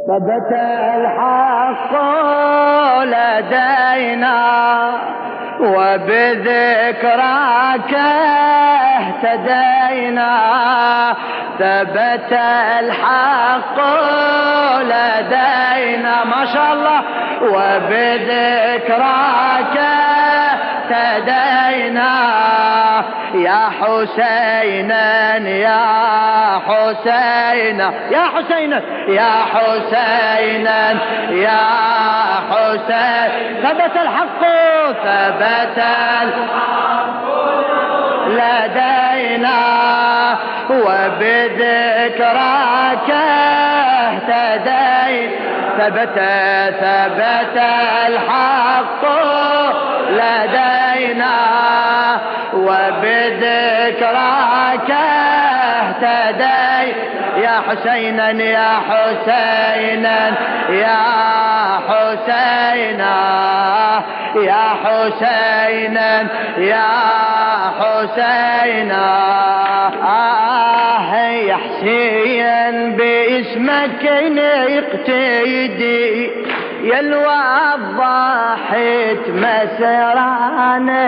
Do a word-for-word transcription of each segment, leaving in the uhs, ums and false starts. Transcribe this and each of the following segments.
ثبت الحق لدينا وبذكراك اهتدينا. ثبت الحق لدينا ما شاء الله وبذكراك اهتدينا. يا حسينا يا حسينا يا حسينا يا حسينا يا حسين. ثبت الحق ثبت الحق لدينا وبذكراك اهتدينا. ثبت ثبت الحق لدينا وبذكراك اهتدينا. يا حسينا يا حسينا يا حسينا يا حسينا يا حسينا. آه يا حسين باسمك نقتدي يا الوضحت مسرانا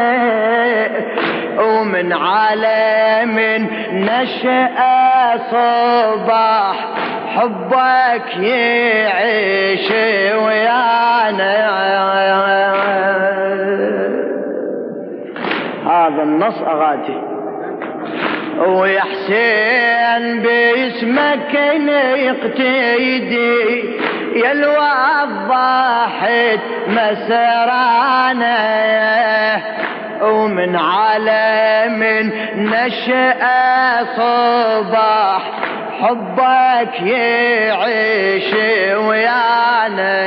ومن عالم نشأ صباح حبك يعيش ويانا. هذا النص أغاتي. ويا حسين باسمك نقتدي يا الوضحت مسرانا ومن عالم نشأ صباح حبك يعيش ويانا.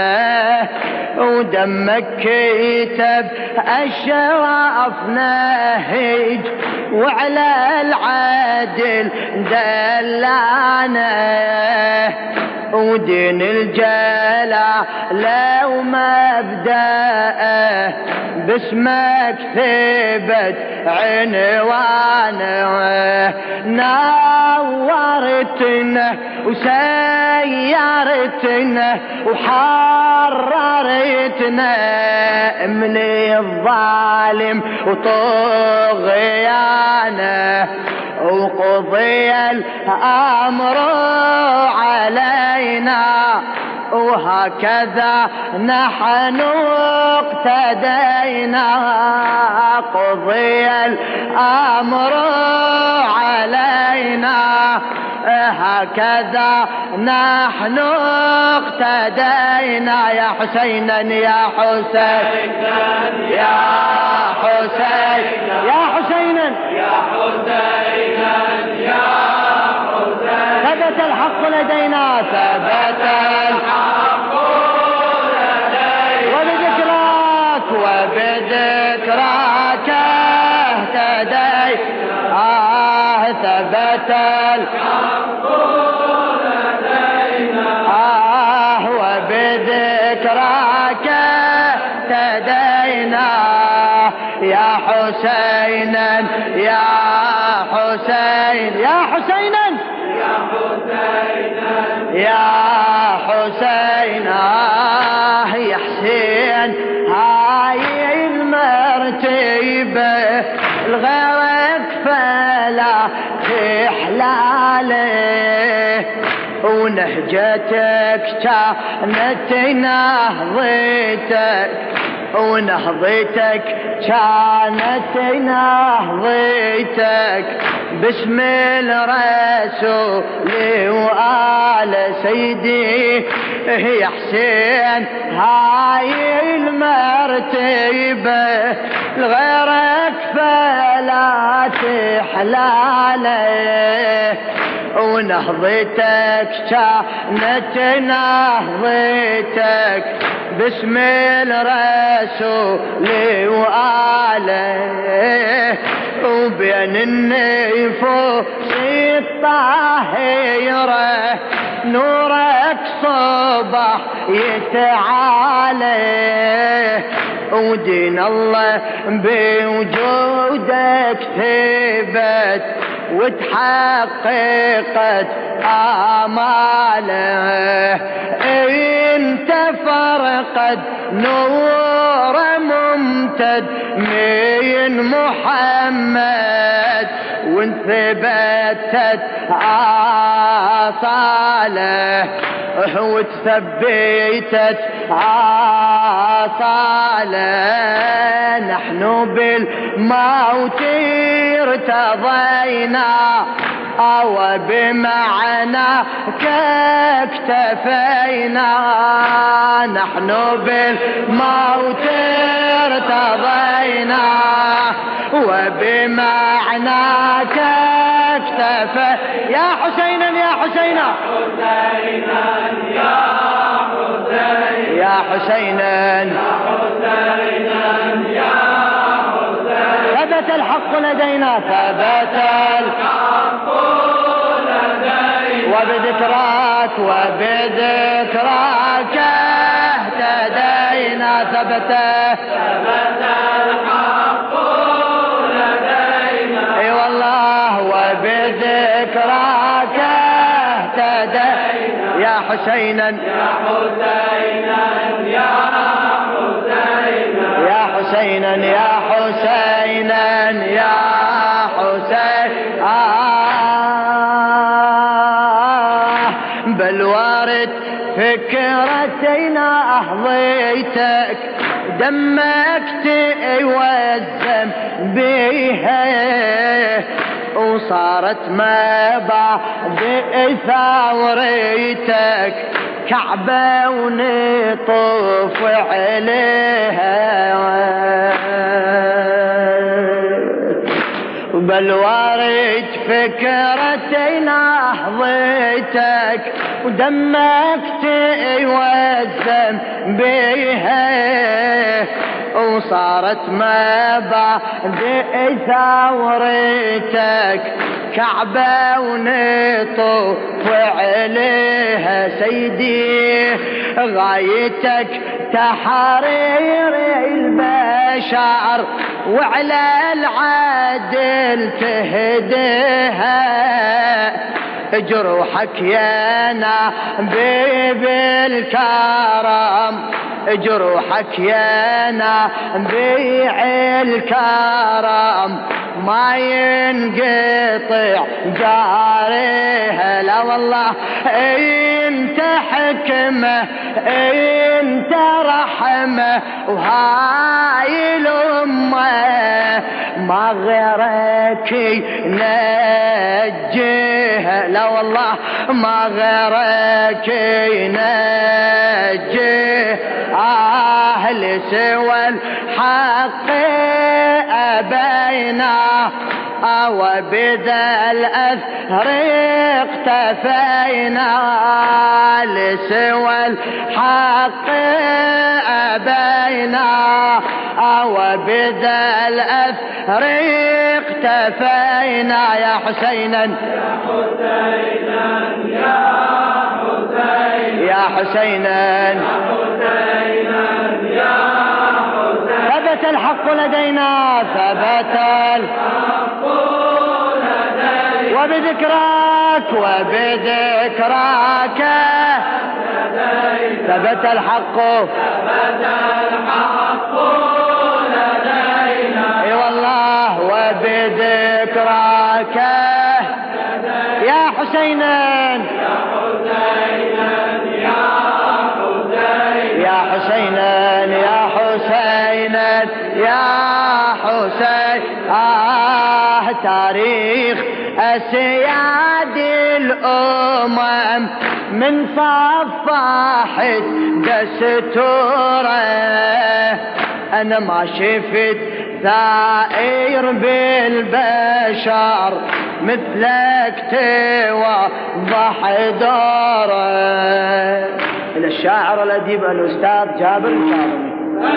ودمك كتب أشراف نهج وعلى العدل دلانا. ودين الجلال ومبدأه باسمك ثبت عنوانه. نورتنا وسيرتنا وحررتنا من الظالم وطغيانه. وقضي الأمر علينا وهكذا نحن اقتدينا. قضي الأمر علينا هكذا نحن اقتدينا. يا حسينا يا حسين يا حسين يا حسينا يا حسينا يا حسين. ثبت الحق لدينا ثبت الحق لدينا وبذكراك وبذكراك اهتدينا. آه ثبت الحق لدينا آه وبذكراك اهتدينا. يا حسينا يا حسين يا حسينا يا حسينا يا حسين. آه يا حسين هاي المرتبة الغيرك فلا تحلاله. ونهجتك كانت نهضتك ونهضتك كانت نهضتك باسم الرسول وآل سيدي. يا حسين هاي المرتبة لغيرك فلا تحلاله. ونهضتك كانت نهضتك باسم الرسول وآله. وبين النفوس الطاهرة نورك صبح يتعالى. ودين الله بوجودك ثبت وتحققت آماله. قد نور ممتد من محمد وانثبتت عصاله وتثبتت عصاله نحن بالموت ارتضينا أو بمعناك اكتفينا نحن بالموت ارتضينا وبمعناك اكتفينا يا حسينا يا حسينا يا حسينا ثبت الحق لدينا ثبت الحق لدينا وبذكراك وبذكراك اهتدينا ثبت ثبت الحق لدينا اي والله وبذكراك اهتدينا يا حسينا يا حسينا يا حسينا يا حسينا يا حسينا يا حسين آه بل وارد فكرتنا أهضيتك دمكت والذنب بيها وصارت ما بعد ثورتك كعبة ونطوف عليها بل وارد فكرتنا أهضيتك ودمكت والذنب بيها وصارت ما بعد ثورتك كعبة ونطوف عليها سيدي غايتك تحرير البشر وعلى العدل تهديها جروحك يا نبي بالكرم جروحك يا نبي الكرم ما ينقطع جاريها لا والله انت حكمه انت رحمه وهاي الامه ما غيرك ينجيها لا والله ما غيرك ينجيها اهل سوى الحق أبينا وبذا الأثر اقتفينا لسوى الحق أبينا وبذا الأثر اقتفينا يا حسينا يا حسينا ثبت الحق لدينا ثبت الحق لدينا وبذكراك وبذكراك ثبت الحق ثبت الحق لدينا اي والله وبذكراك يا حسينا يا حسينا يا حسينا يا حسين آه تاريخ أسياد الأمم من صفحت دستوره أنا ما شفت ثائر بالبشر مثلك توضح دوره إلى الشاعر الأديب الأستاذ جابر الكاظمي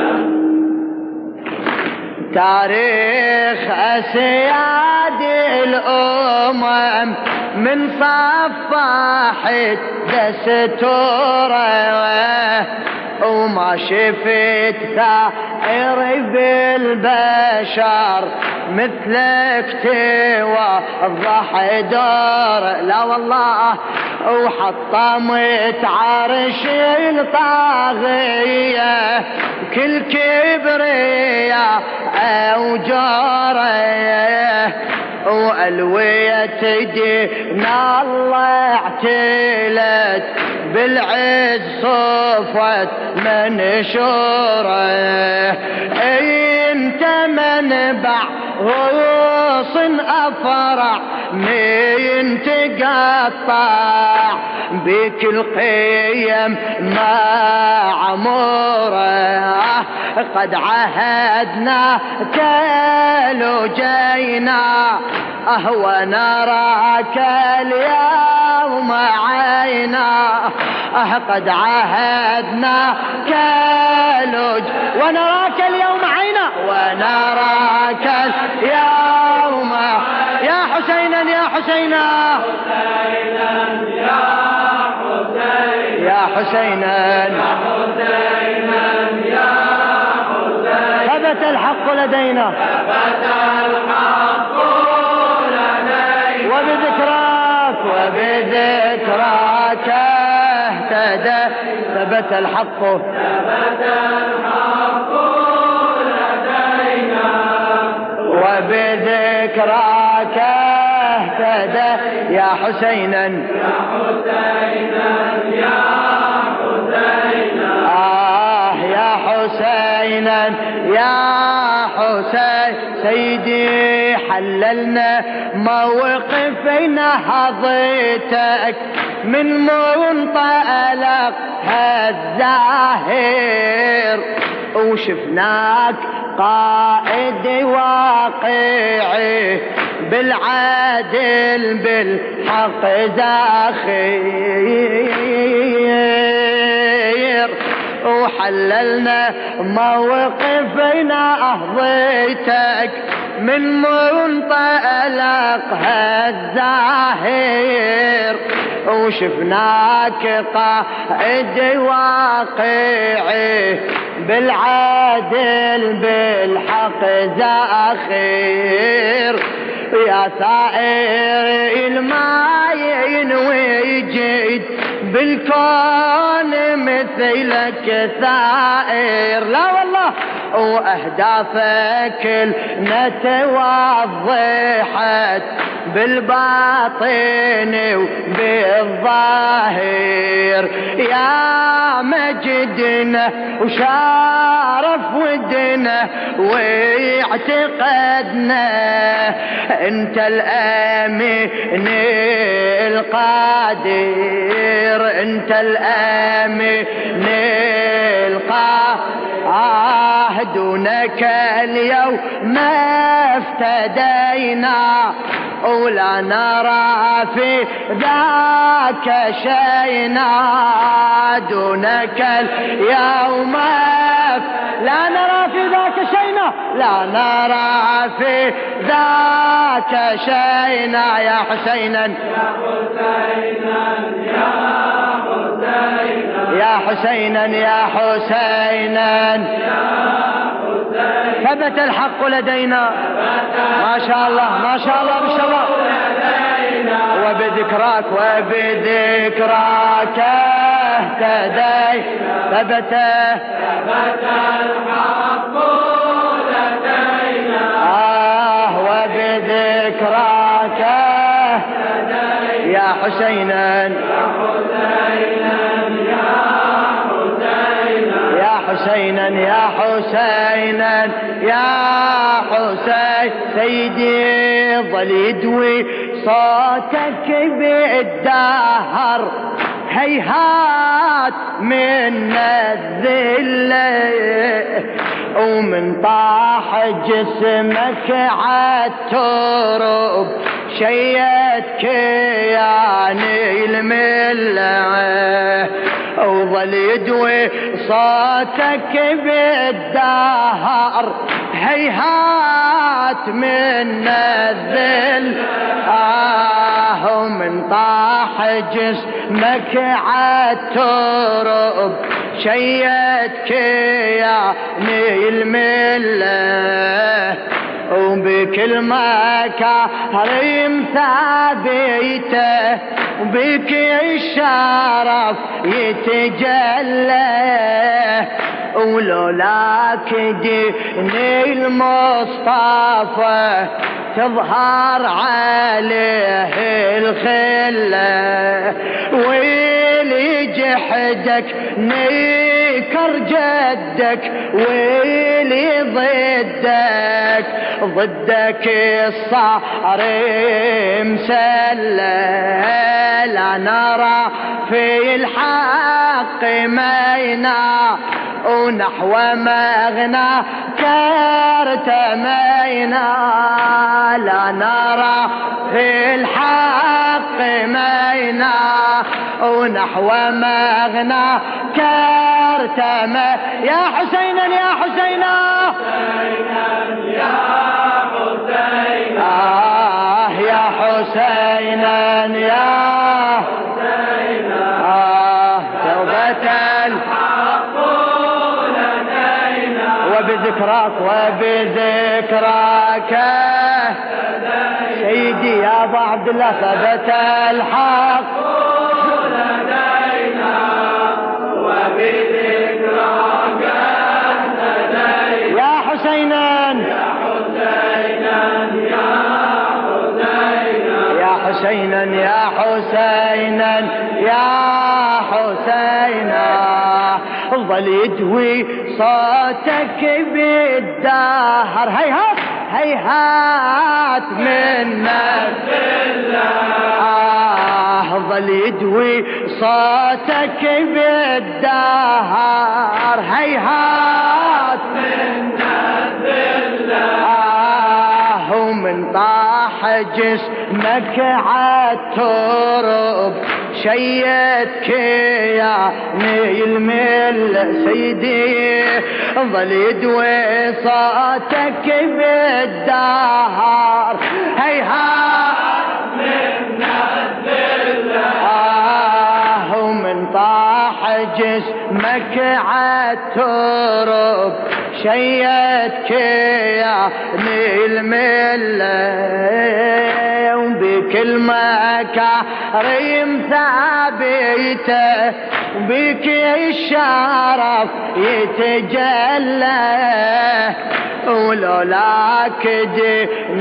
تاريخ أسياد الأمم من صفحت دستوره وما شفت ثائر بالبشر مثلك توضح دار. لا والله وحطمت عرش الطاغية كل كبرياء وجاره وألوية دينا الله اعتلت بالعز صفوة منشوره. انت منبع غوص أفرع من تقطع بك القيم معمورة. قد عهدنا كالوجينا أهو نراك اليوم عينا. قد عهدنا كالوج ونراك اليوم عينا ونراك اليوم يا حسينا يا حسينا يا حسينا يا حسينا ثبت الحق لدينا وبذكراك وبذكراك اهتدى. ثبت الحق ثبت الحق لدينا وبذكراك اهتدى. يا حسينا يا حسينا يا حسينا آه يا حسينا يا حسين سيدي حللنا موقفنا هضيتك من منطلق هالزاهر وشفناك قائد واقعي بالعدل بالحق زاخير وحللنا موقفنا أهضيتك من منطلق هالزاهر وشفناك قائد واقعي بالعدل بالحق زاخير. يا ثائر الماين ويجد بالكون مثلك ثائر. لا والله وأهدافك نتوضحت بالباطن وبالظاهر. يا مجدنا وشارف ودنا واعتقدنا انت الامين القادر انت الامين القادر. دونك اليوم ما افتدينا ولا نرى في ذاك شينا. دونك اليوم لا نرى في ذاك شينا لا نرى في ذاك شينا. يا حسينا يا حسينا يا حسينا ثبت الحق لدينا. ما شاء الله ما شاء الله ما شاء الله. وبذكراك وبذكراك اهتدي. ثبت ثبت الحق لدينا آه وبذكراك اهتدي. يا حسينا يا حسينا يا حسينا يا حسين سيدي ظل يدوي صوتك بالدهر هيهات من الذل ومن طاح جسمك عالترب شيت كياني الملة وظل يدوي صوتك بالدهر هيهات من الذل آه ومن طاح جسمك عالترب شيدك يا نيل مله وبكل مكارم ثابته وبك الشرف يتجلى ولولاك دين المصطفى تظهر عليه الخلة ويلي جحدك نكر جدك ويلي ضدك ضدك الصار مسلة لا نرى في الحق مينا ونحو مغنى كارتمينا لا نرى في الحق مينا ونحو مغنى كارتمينا يا حسينا يا حسينا يا حسينا آه يا حسينا يا حسينا آه توبة وبذكراك وبذكراك سيدي يا ابا عبد الله ثبت الحق لدينا وبذكراك يا حسينا يا حسينا يا حسينا يا حسينا يا حسينا ظل يدوي صوتك بالدهر هيهات هيهات منا آه ظل يدوي صوتك بالدهر هيهات منا آه ومن طاح جسمك عالترب شيدك يا نيل مل سيدي ظل يدوي صوتك بالدهر هيهات منا الذلة آه ومن طاح جسمك عالترب شيدك يا نيل مل وبكل مكارم ثابته بك الشرف يتجلى ولولاك دين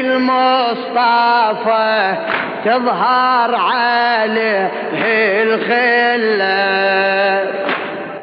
المصطفى تظهر عليه الخلة